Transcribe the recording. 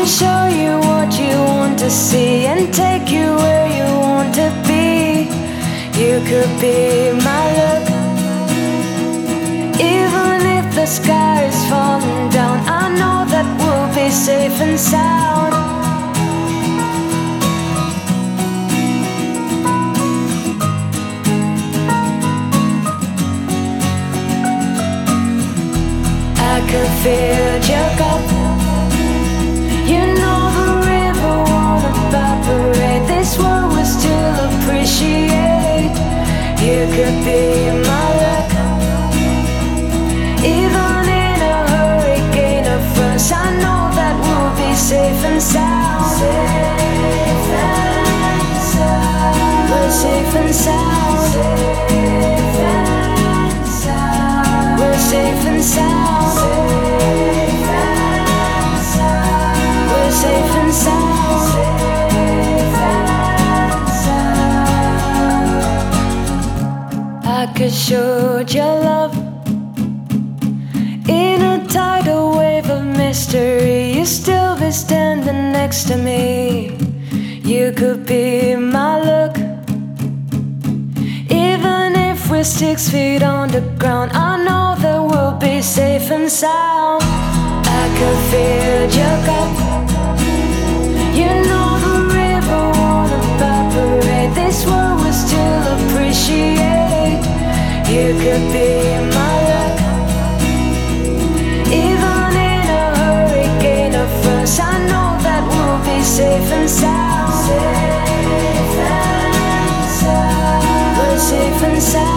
show you what you want to see and take you where you want to be. You could be my luck. Even if the sky is falling down, I know that we'll be safe and sound. I could feel your cup. You know the river won't evaporate. This world will still appreciate. You could be my luck. Even in a hurricane of fronts, I know that we'll be safe and sound. Safe and sound. We're safe and sound. Safe and sound. We're safe and sound. Safe and sound. Safe and sound. I could show your love in a tidal wave of mystery. You still be standing next to me. You could be my luck. Even if we're 6 feet on the ground, I know that we'll be safe and sound. I could feel your cup. You know the river won't evaporate. This world will still appreciate. You could be my luck. Even in a hurricane of fronts, I know that we'll be safe and sound. Safe and sound. We're safe and sound.